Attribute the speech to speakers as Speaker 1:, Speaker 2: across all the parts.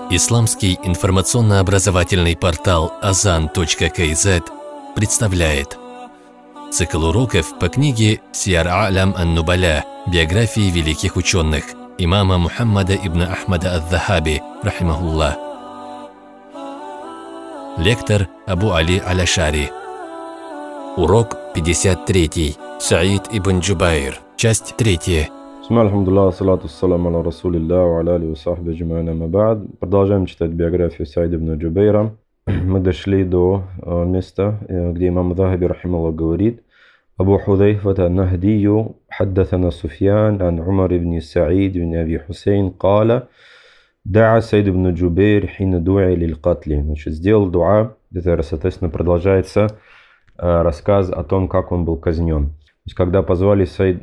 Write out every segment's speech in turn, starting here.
Speaker 1: Исламский информационно-образовательный портал Azan.kz представляет цикл уроков по книге «Сиар А'лям ан-Нубаля. Биографии великих ученых» имама Мухаммада ибн Ахмада ад-Дахаби, рахимахуллах. Лектор Абу Али Аль-Ашари. Урок 53. Саид ибн Джубайр. Часть 3.
Speaker 2: Алхамдулилlah, салату салам аля расулилля, ва аля али ва сахби аджма'ин, амма ба'д. Продолжаем читать биографию Саида ибн Джубайра. Мы дошли до места, где имам Захаби рахимахуллах говорит: Абу Худайфата ан-Нахдию хаддатана Суфьян ан Умар ибн Саид ибн Аби Хусейн каля да'а Саид ибн Джубайр хина ду'и лил катли. Значит, сделал дуа. Это, соответственно, продолжается рассказ о том, как он был казнен. То есть, когда позвали Саида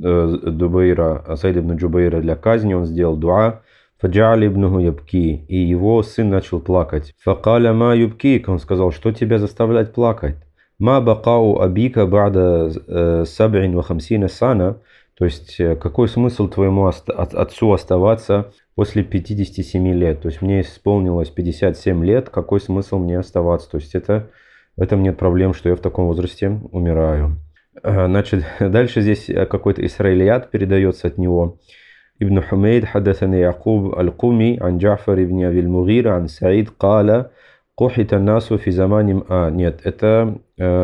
Speaker 2: ибн Джубайра для казни, он сделал дуа. «Фаджа'али ибнуху ябки», и его сын начал плакать. «Факаля ма юбкик», он сказал: что тебя заставлять плакать? «Ма бакау абика ба'да саб'ин ва хамсина сана», то есть, какой смысл твоему отцу оставаться после 57 лет? То есть, мне исполнилось 57 лет, какой смысл мне оставаться? То есть, в этом нет проблем, что я в таком возрасте умираю. Значит, дальше здесь какой-то исраилият передается от него. Ибн Хумейд хаддасана Якуб аль-Куми ан Джафар ибн Аби аль-Мугира ан Саид каля кухита насу фи заманим. Нет, это...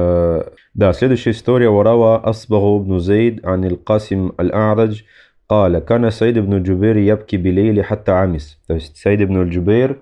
Speaker 2: Да, следующая история. Варава Асбагу ибн Зейд ан аль-Касим аль-А'радж каля кана Саид ибн Джубайр ябки билейли хатта амис. То есть, Саид ибн Джубайр,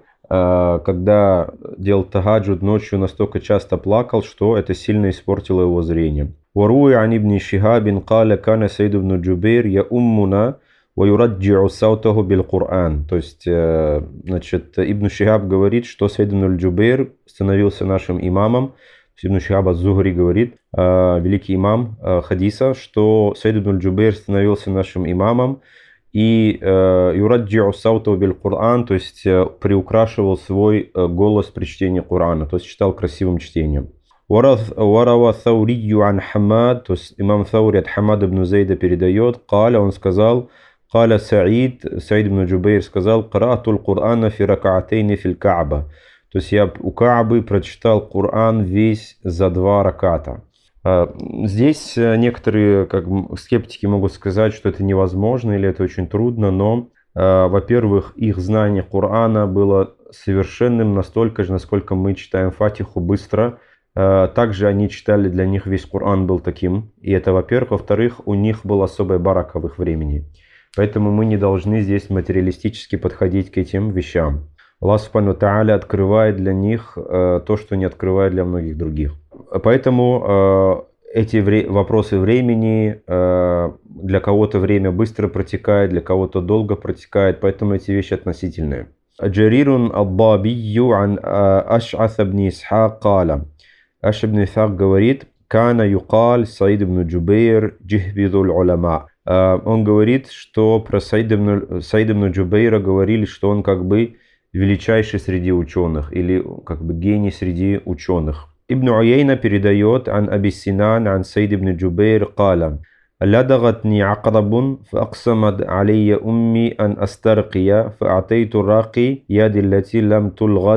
Speaker 2: когда делал тахаджуд ночью, настолько часто плакал, что это сильно испортило его зрение. وروي عن ابن شهاب قال كان سيد بن جبير يؤمنا ويرجع صوته بالقرآن. То есть, значит, Ибн Шихаб говорит, что Саид ибн Джубайр становился нашим имамом. Ибн Шихаб аз-Зухри говорит, великий имам хадиса, что Саид ибн Джубайр становился нашим имамом и юраджи'у саутаху биль-Кур'ан, то есть приукрашивал свой голос при чтении Корана, то есть читал красивым чтением. Варава Таурию ан Хамад, то есть имам Таури от Хамада ибн Зейда передает, каля, он сказал, каля Саид ибн Джубайр сказал, караатул Кур'ана фи ракаатейни фил Кааба, то есть я у Каабы прочитал Кур'ан весь за 2 раката. Здесь некоторые скептики могут сказать, что это невозможно или это очень трудно, но, во-первых, их знание Кур'ана было совершенным настолько же, насколько мы читаем Фатиху быстро. Также они читали, для них весь Коран был таким. И это, во-первых. Во-вторых, у них был особый барака в их времени. Поэтому мы не должны здесь материалистически подходить к этим вещам. Аллах Субхану Тааля открывает для них то, что не открывает для многих других. Поэтому эти вопросы времени, для кого-то время быстро протекает, для кого-то долго протекает. Поэтому эти вещи относительные. Джарирун ад-Дабию ан Аш'аth ибн Исхак каля. Аш ибн Исхак говорит, «Кана юкаль Саид ибн Джубайр джихбидуль уляма». Он говорит, что про Саид ибн Джубайра говорили, что он величайший среди ученых или гений среди ученых. Ибн Уяйна передает ан Аби Синан ан Саид ибн Джубайр каля «Лядагатни акрабун фааксамад алейя умми ан астаркия фаатейту раки яди лати лам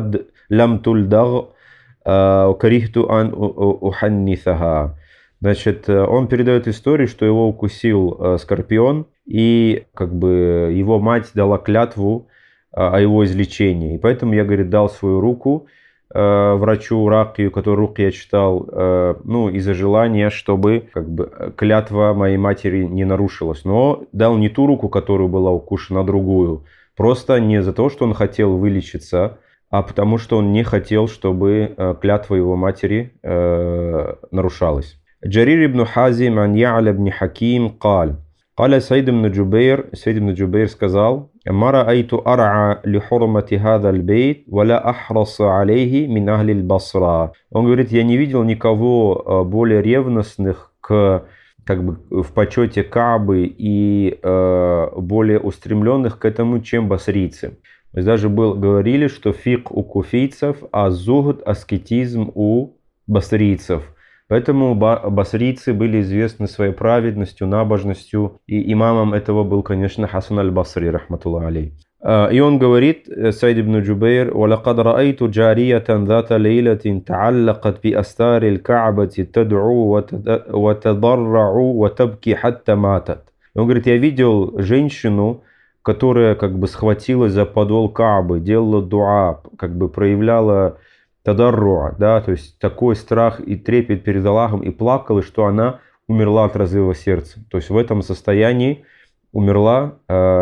Speaker 2: тульдаг карихту ан уханнисаха». Значит, он передает историю, что его укусил скорпион, и его мать дала клятву о его излечении. И поэтому я, говорит, дал свою руку врачу Ракию, который руку я читал, из-за желания, чтобы клятва моей матери не нарушилась. Но дал не ту руку, которая была укушена, а другую. Просто не из-за того, что он хотел вылечиться, а потому что он не хотел, чтобы клятва его матери нарушалась. Джарир ибн Хазим ан Я'ля ибн Хаким каль. Каля Саид ибн Джубайр сказал, «Ма раайту ар'a ли хурмати хаза аль-бейт, валя ахраса алейхи мин ахли аль-Басра». Он говорит, я не видел никого более ревностных в почете Каабы и более устремленных к этому, чем басрийцы. То есть даже говорили, что фик у куфийцев, а зухд, аскетизм у басрийцев. Поэтому басрийцы были известны своей праведностью, набожностью, и имамом этого был, конечно, Хасан аль-Басри, рахматуллах алей. И он говорит, Саид ибн Джубейр: «Валакад раайту джариятан зата лейлатин тааллакат би астари аль-Ка'бати тад'у ва тадаррa'у ва табки хатта матат». Он говорит, я видел женщину, которая как бы схватилась за подол Каабы, делала дуа, как бы проявляла тадарруа, да, то есть такой страх и трепет перед Аллахом, и плакала, что она умерла от разрыва сердца. То есть в этом состоянии умерла,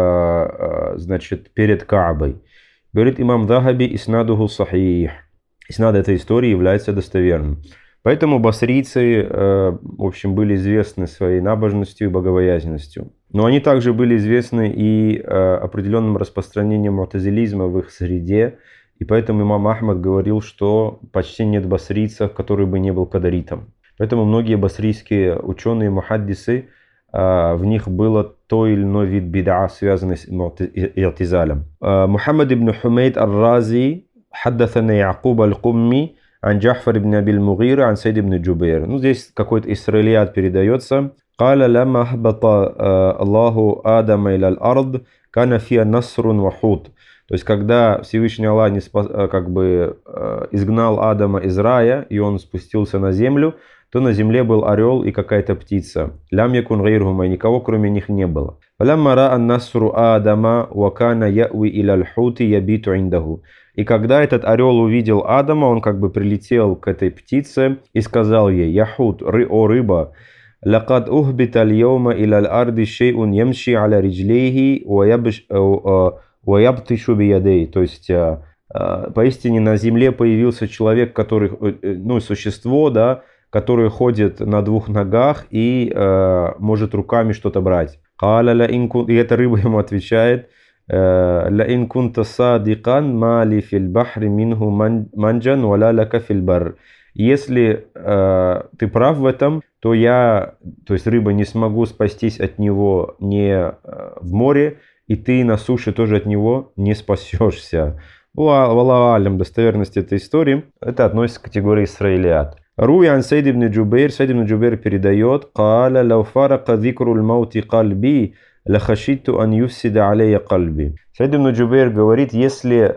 Speaker 2: значит, перед Каабой. Говорит имам Захаби: «Иснадуху сахих». Иснад этой истории является достоверным. Поэтому басрийцы, в общем, были известны своей набожностью и богобоязненностью. Но они также были известны и определенным распространением му'тазилизма в их среде. И поэтому имам Ахмад говорил, что почти нет басрийцев, который бы не был кадаритом. Поэтому многие басрийские ученые, мухаддисы, в них было то или иной вид бид'a, связанный с и'тизалем. Мухаммад ибн Хумейд ар-Рази хаддатана Я'куб аль-Кумми ан Джафар ибн Абиль Мугира ан Саид ибн Джубейр. Ну, здесь какой-то исраилият передается. «Каля лама ахбата Аллаху Адама иля аль-ард, кана фия насрун ва худ». То есть, когда Всевышний Аллах как бы изгнал Адама из рая, и он спустился на землю, то на земле был орел и какая-то птица. «Лям якун гайрхума», и никого кроме них не было. «Фалямма ра'a ан-насру Адама ва кана я'ви иля аль-хути ябиту индаху». И когда этот орел увидел Адама, он как бы прилетел к этой птице и сказал ей: «Яхут, о рыба, лакад ухбита аль-йома иля аль-арди шей'ун ямши аля риджлейхи ва ябтишу биядей». То есть, поистине на земле появился человек, который, ну, существо, да, который ходит на двух ногах и может руками что-то брать. И эта рыба ему отвечает: «Ла-ин кунта садикан мали фил бахри минху манджан валя лака фил бар». Если ты прав в этом, то я, то есть рыба, не смогу спастись от него не в море, и ты на суше тоже от него не спасешься. Валлаху алям, достоверность этой истории, это относится к категории исраилият. Руи ан Саид ибн Джубейр, Саид ибн Джубейр передает: «Каля лау фарака зикру аль-маути кальби лахашиту ан юфсида алейя кальби». Саид ибн Джубейр говорит, если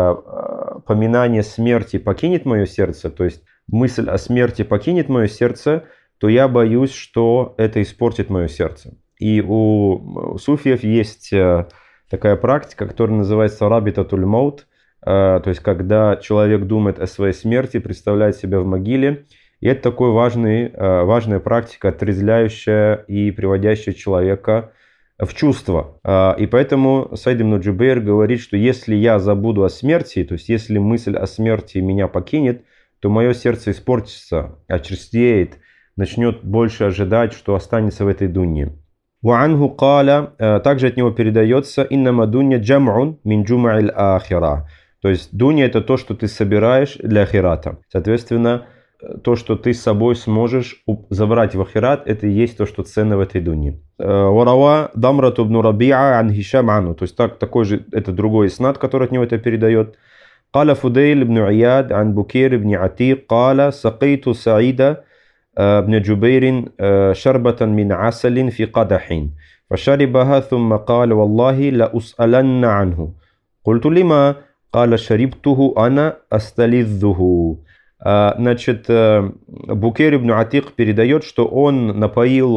Speaker 2: поминание смерти покинет мое сердце, то есть мысль о смерти покинет мое сердце, то я боюсь, что это испортит мое сердце. И у суфиев есть такая практика, которая называется рабитатуль маут, то есть когда человек думает о своей смерти, представляет себя в могиле. И это такой важная практика, отрезвляющая и приводящая человека в чувство. И поэтому Саид ибн Джубейр говорит, что если я забуду о смерти, то есть если мысль о смерти меня покинет, то мое сердце испортится, очерствеет, начнет больше ожидать, что останется в этой дунье. Ва'анху каля, также от него передается: «Иннама дунья джам'ун мин джум'аль ахира». То есть дунья — это то, что ты собираешь для ахирата. Соответственно, то, что ты с собой сможешь забрать в ахират, это и есть то, что ценно в этой дунье. Варава Дамрату ибн Раби'a ан Хишам ану. То есть такой же, это другой иснад, который от него это передает. قال فضيل بن عياد عن بكير بن عتيق قال سقيت سعيد بن جبير شربة من عسل في قدح فشربها ثم قال والله لأسألن عنه قلت لما قال شربته أنا أستلذه. Значит, Букейр ибн Атик передает, что он напоил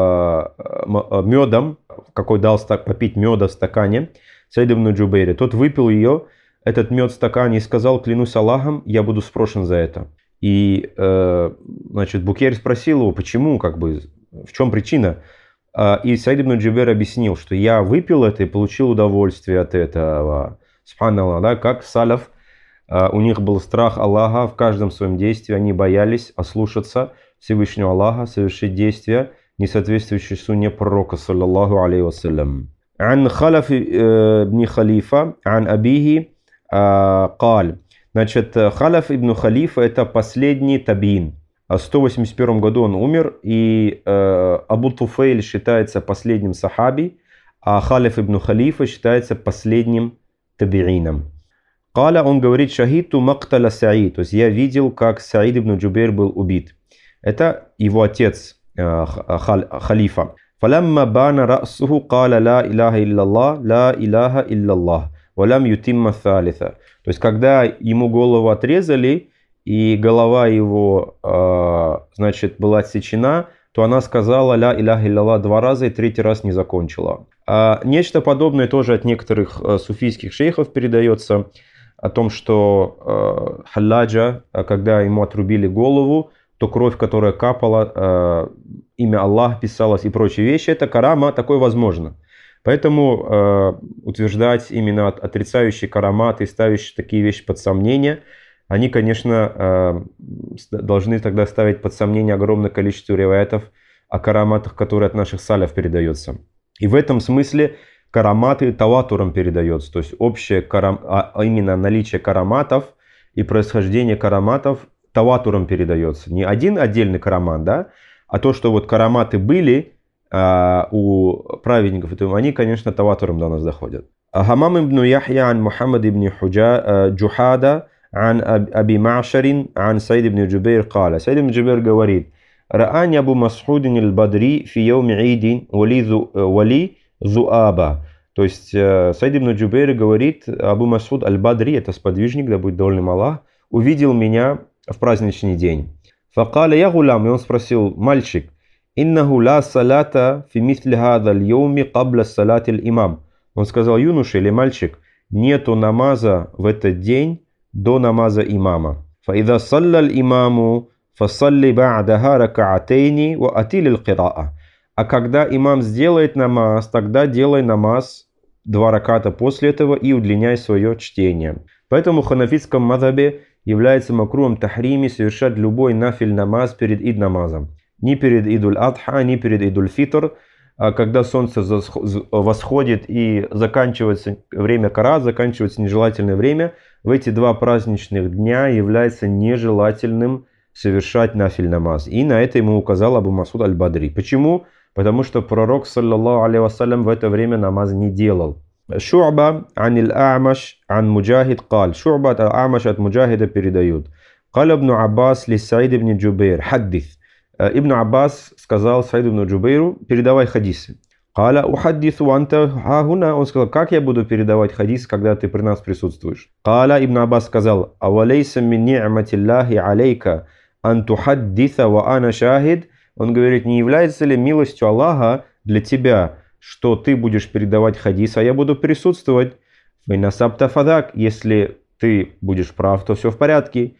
Speaker 2: медом, какой дал попить меда в стакане Саид ибн Джубейра. Тот выпил ее, этот мед в стакане, и сказал: «Клянусь Аллахом, я буду спрошен за это». И, значит, Букейр спросил его, почему, как бы, в чем причина. И Саид ибн Джубейр объяснил, что я выпил это и получил удовольствие от этого. Субханаллах, да, как салаф, у них был страх Аллаха в каждом своем действии, они боялись ослушаться Всевышнего Аллаха, совершить действия, не соответствующие сунне пророка, саллаллаху алейхи вассалям. Ан Халаф ибн Халифа, ан Абихи, каль. Значит, Халаф ибн Халифа — это последний табиин. В 181 году он умер, и Абу Туфейль считается последним сахаби, а Халаф ибн Халифа считается последним табиином. Каля, он говорит: «Шахиту макталя Саид», то есть я видел, как Саид ибн Джубейр был убит. Это его отец, халифа. «Фалямма бана расуху каля ла илаха иллаллах, ла илаха иллаллах». валям ютимма салиса. То есть, когда ему голову отрезали, и голова его, значит, была отсечена, то она сказала «Ля иляха илlallah» 2 раза и 3-й раз не закончила. Нечто подобное тоже от некоторых суфийских шейхов передается, о том, что халладжа, когда ему отрубили голову, то кровь, которая капала, имя Аллах писалось и прочие вещи, это карама, такое возможно. Поэтому утверждать именно отрицающие караматы и ставящие такие вещи под сомнение, они, конечно, должны тогда ставить под сомнение огромное количество риваятов о караматах, которые от наших саляф передаются. И в этом смысле караматы таватуром передается, то есть общее именно наличие караматов и происхождение караматов таватуром передается. Не один отдельный карамат, да, а то, что вот караматы были у праведников, то они, конечно, таватуром до нас доходят. Хамам ибн Яхья ан Мухаммад ибн Джухада ан Аби Ма'шарин ан Саид ибн Джубейр قال. Саид ибн Джубейр говорит: Ра'ани Абу Мас'удин аль-Бадри фи йауми идин вали зуаба. То есть Саид ибн Джубейр говорит: Абу Мас'уд аль-Бадри, это сподвижник, да будет доволен Аллах, увидел меня в праздничный день. Факаля я гулям, и он спросил: мальчик, иннаху ла салата фи мисли хада аль-йауми кабла салати аль-имам. Он сказал: юноша или мальчик, нету намаза в этот день до намаза имама. Фаида салла аль-имаму фасалли ба'даха ракаатейни ва атили аль-кира'a. А когда имам сделает намаз, тогда делай намаз 2 раката после этого и удлиняй свое чтение. Поэтому в ханафитском мазхабе является макрухом тахрими совершать любой нафиль намаз перед ид-намазом. Ни перед идуль-адха, ни перед идуль-фитр. Когда солнце восходит и заканчивается время кара, заканчивается нежелательное время, в эти 2 праздничных дня является нежелательным совершать нафиль намаз. И на это ему указал Абу Мас'уд аль-Бадри. Почему? Потому что пророк, саллаллаху алейхи вассалям, в это время намаз не делал. Шу'ба анил А'маш ан Муджахид قال. Шу'ба от А'маш от Муджахида передают. قال ابن عباس لسعيد بن جبير حدث. Ибн Аббас сказал Саиду ибн Джубейру: передавай хадисы. Каля ухаддису анта хахуна. Он сказал: как я буду передавать хадис, когда ты при нас присутствуешь? Каля Ибн Аббас сказал: авалейса мин ни'матиллахи алейка ан тухаддиса ва ана шахид. Он говорит: не является ли милостью Аллаха для тебя, что ты будешь передавать хадис, а я буду присутствовать? Файнасабта фадак. Если ты будешь прав, то все в порядке.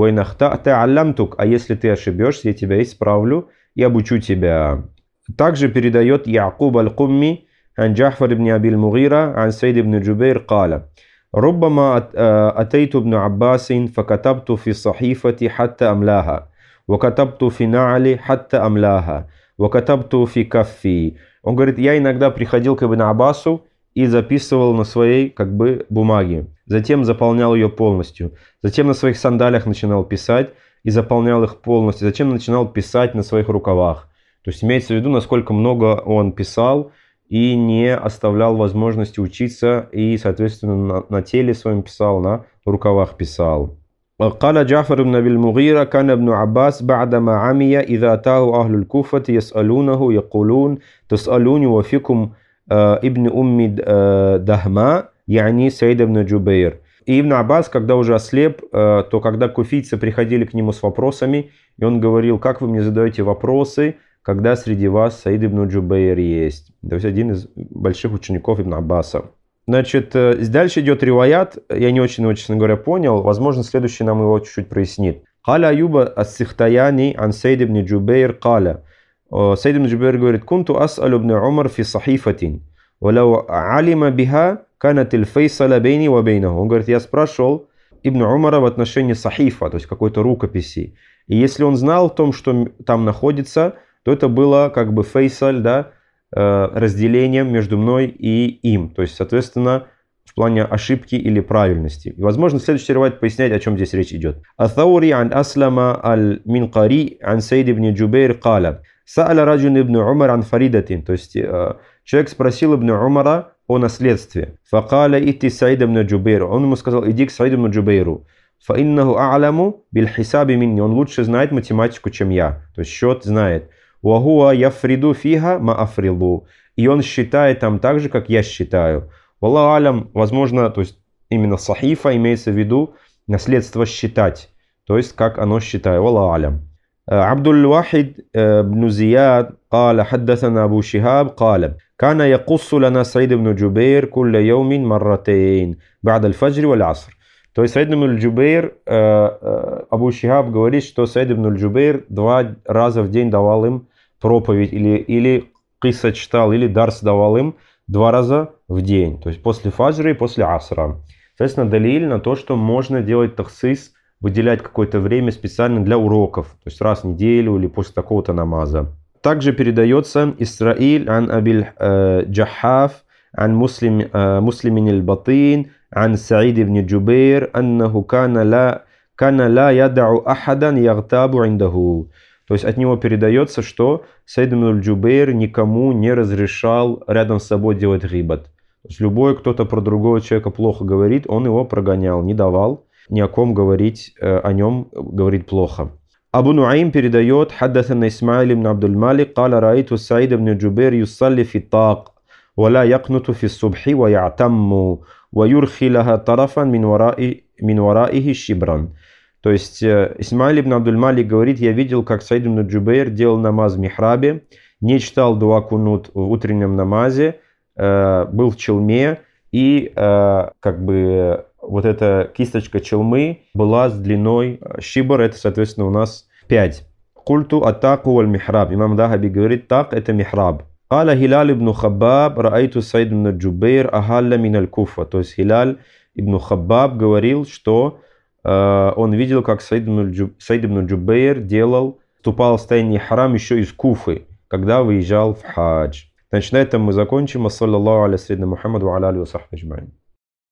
Speaker 2: А если ты ошибешься, я тебя исправлю и обучу тебя. Также передает Якуб аль-Кумми ан Джахфар ибн Абиль Мугира ан Саид ибн Джубейр قال: ربما أتيت ابن عباس فكتبت في صحيفتي حتى أملاها وكتبت في نعلي حتى أملاها وكتبت في كفي. Он говорит: я иногда приходил к Ибн Аббасу и записывал на своей бумаге. Затем заполнял ее полностью. Затем на своих сандалиях начинал писать и заполнял их полностью. Затем начинал писать на своих рукавах. То есть имеется в виду, насколько много он писал и не оставлял возможности учиться. И, соответственно, на теле своем писал, на рукавах писал. قال جعفر بن أبي المغيرة كان ابن عباس بعدما عمي إذا أتاه أهل الكوفة يسألونه يقولون تسألوني وفيكم ибн Умми Дахма, яни Саид ибн Джубейр. И Ибн Аббас, когда уже ослеп, то когда куфийцы приходили к нему с вопросами, и он говорил: как вы мне задаете вопросы, когда среди вас Саид ибн Джубейр есть. То есть один из больших учеников Ибн Аббаса. Значит, дальше идет риваят, я не очень его, честно говоря, понял, возможно, следующий нам его чуть-чуть прояснит. Каля Аюба ас-Сихтаяни ан Саид ибн Джубейр каля. Саид ибн Джубейр говорит: «Кунту ас'алю ибн Умар фи сахифатин, валау алима биха канат аль-фейсала бейни ва бейнаху». Он говорит: я спрашивал Ибн Умара в отношении сахифа, то есть какой-то рукописи. И если он знал о том, что там находится, то это было фейсаль, да, разделением между мной и им. То есть, соответственно, в плане ошибки или правильности. И, возможно, следующий ривайт поясняет, о чем здесь речь идет. Ат-Таури ан Аслама аль-Минкари ан Саид ибн Джубейр каля. Сааля раджун ибн Умар ан фаридатин. То есть человек спросил Ибн Умара о наследстве. Факаля ити Саид ибн Джубейр. Он ему сказал: иди к Саиду ибн Джубейру. Фаиннаху а'ламу биль хисаби минни. Он лучше знает математику, чем я. То есть счет знает. Вахуа яфриду фиха ма африду. И он считает там так же, как я считаю. Валлаху алям, возможно, то есть именно сахифа имеется в виду наследство считать, то есть как оно считает. Валлаху алям. عبد الواحد بن زياد قال حدثنا أبو شهاب قال كان يقص لنا سعيد بن جبير كل يوم مرتين بعد الفجر والعصر. То есть Саид ибн Джубейр, Абу Шихаб говорит, что Саид ибн Джубейр 2 раза в день давал им проповедь, или киса читал, или дарс давал им 2 раза в день, то есть после фаджра и после асра. Соответственно, далиль на то, что можно делать тахсис, выделять какое-то время специально для уроков, то есть раз в неделю или после такого-то намаза. Также передается Исраиль ан Абиль Джахаф, ан Муслим аль-Батин, عن سعيد بن جبير أنه كان لا يدع أحدا يغتاب عنده. То есть от него передается, что Саид ибн Джубейр никому не разрешал рядом с собой делать гибат. То есть любой, кто-то про другого человека плохо говорит, он его прогонял, не давал ни о ком говорить, о нем говорить плохо. Абу Нуаим передает: حدثنا إسماعيل بن عبد المالك قال رأيت سعيد بن جبير يصلي في الطاق ولا يقنط في الصبح ويعتم ويرخي لها طرفا من ورائه شبرا. То есть Исмаиль ибн Абдуль-Малик говорит: я видел, как Саид ибн Джубейр делал намаз в михрабе, не читал дуа кунут в утреннем намазе, был в челме, и вот эта кисточка челмы была с длиной шибр, это, соответственно, у нас 5. Культу атаку валь михраб. Имам Дахаби говорит: так это михраб. قال هلال ибн Хаббаб رأيت سعيد بن الجبير أهل من الكوفة. То есть Хилаль ибн Хаббаб говорил, что он видел, как Саид ибн Джубейр вступал в состояние храм еще из Куфы, когда выезжал в хадж. Значит, на этом мы закончим. Ассалаллаху аля сайидина Мухаммаду ва аля алихи ва сахбихи аджмаин.